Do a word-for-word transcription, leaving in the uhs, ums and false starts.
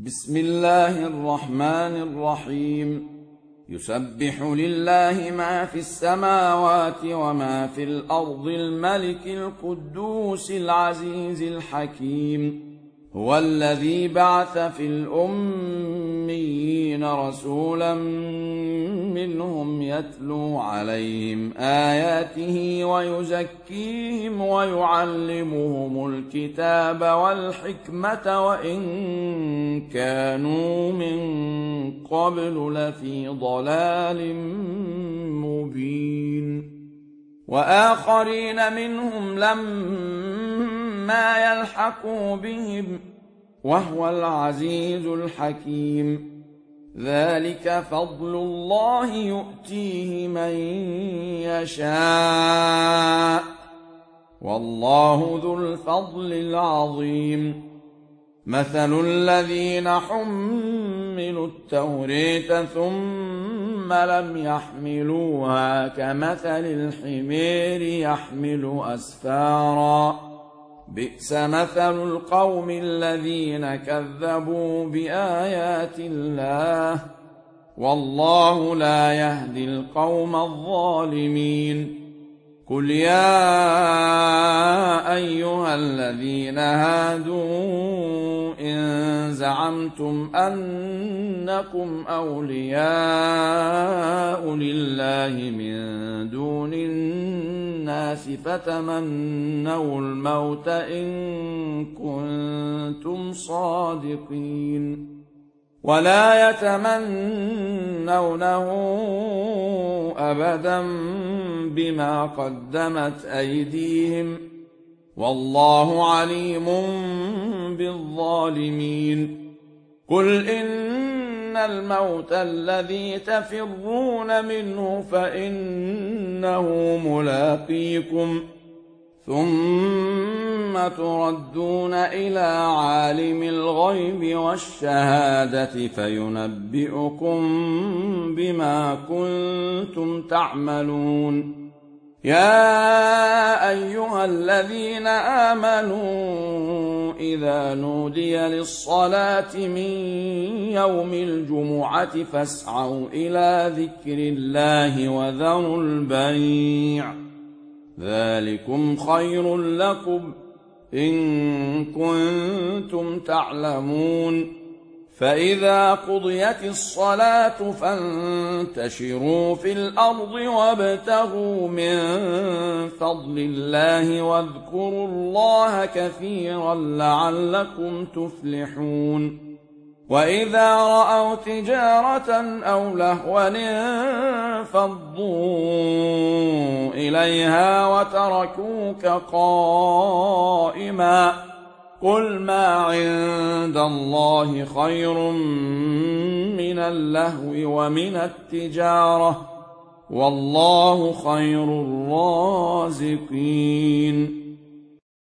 بسم الله الرحمن الرحيم يسبح لله ما في السماوات وما في الأرض الملك القدوس العزيز الحكيم هو الذي بعث في الأميين رسولا منهم يتلو عليهم آياته ويزكيهم ويعلمهم الكتاب والحكمة وإن كانوا من قبل لفي ضلال مبين وآخرين منهم لما يلحقوا بهم وهو العزيز الحكيم ذلك فضل الله يؤتيه من يشاء والله ذو الفضل العظيم مثل الذين حملوا التوراة ثم لم يحملوها كمثل الحمير يحمل أسفارا بئس مثل القوم الذين كذبوا بآيات الله والله لا يهدي القوم الظالمين قل يا أيها الذين هادوا إن زعمتم أنكم أولياء لله من دون الناس فتمنوا الموت إن كنتم صادقين ولا يتمنونه أبدا بما قدمت أيديهم والله عليم بالظالمين قل إن الموت الذي تفرون منه فإنه ملاقيكم ثم تردون إلى عالم الغيب والشهادة فينبئكم بما كنتم تعملون يا أيها الذين آمنوا إذا نودي للصلاة من يوم الجمعة فاسعوا إلى ذكر الله وذروا البيع ذلكم خير لكم إن كنتم تعلمون فإذا قضيت الصلاة فانتشروا في الأرض وابتغوا من فضل الله واذكروا الله كثيرا لعلكم تفلحون وإذا رأوا تجارة أو لهوا انفضوا إليها وتركوك قائما قل ما عند الله خير من اللهو ومن التجارة والله خير الرازقين